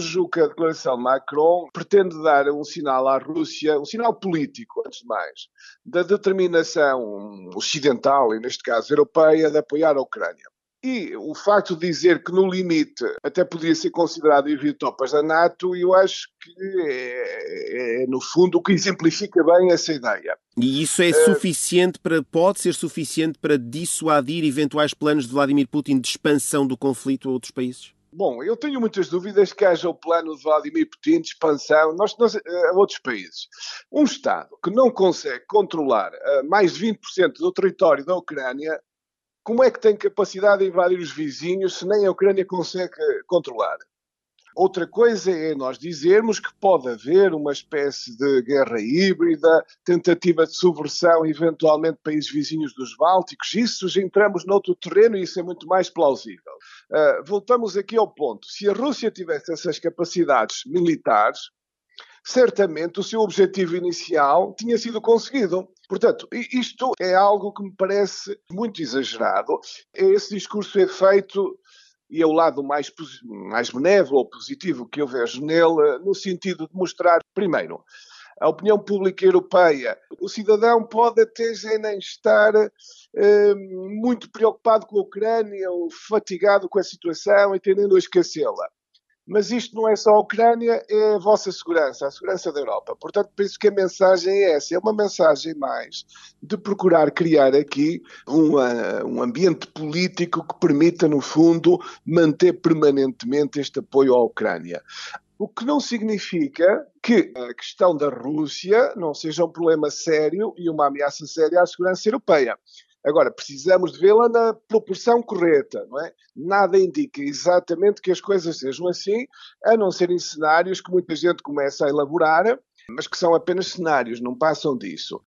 vejo que a declaração de Macron pretende dar um sinal à Rússia, um sinal político, antes de mais, da determinação ocidental, e neste caso europeia, de apoiar a Ucrânia. E o facto de dizer que, no limite, até poderia ser considerado envio de tropas da NATO, eu acho que no fundo, o que exemplifica bem essa ideia. E isso pode ser suficiente para dissuadir eventuais planos de Vladimir Putin de expansão do conflito a outros países? Bom, eu tenho muitas dúvidas que haja o plano de Vladimir Putin de expansão a outros países. Um Estado que não consegue controlar mais de 20% do território da Ucrânia, como é que tem capacidade de invadir os vizinhos se nem a Ucrânia consegue controlar? Outra coisa é nós dizermos que pode haver uma espécie de guerra híbrida, tentativa de subversão, eventualmente, de países vizinhos dos Bálticos. Isso já entramos noutro terreno e isso é muito mais plausível. Voltamos aqui ao ponto. Se a Rússia tivesse essas capacidades militares, certamente o seu objetivo inicial tinha sido conseguido. Portanto, isto é algo que me parece muito exagerado. Esse discurso é feito, e é o lado mais benévolo ou positivo que eu vejo nele, no sentido de mostrar, primeiro, a opinião pública europeia. O cidadão pode até já nem estar muito preocupado com a Ucrânia ou fatigado com a situação e tendendo a esquecê-la. Mas isto não é só a Ucrânia, é a vossa segurança, a segurança da Europa. Portanto, penso que a mensagem é essa, é uma mensagem mais de procurar criar aqui um ambiente político que permita, no fundo, manter permanentemente este apoio à Ucrânia. O que não significa que a questão da Rússia não seja um problema sério e uma ameaça séria à segurança europeia. Agora, precisamos de vê-la na proporção correta, não é? Nada indica exatamente que as coisas sejam assim, a não ser em cenários que muita gente começa a elaborar, mas que são apenas cenários, não passam disso.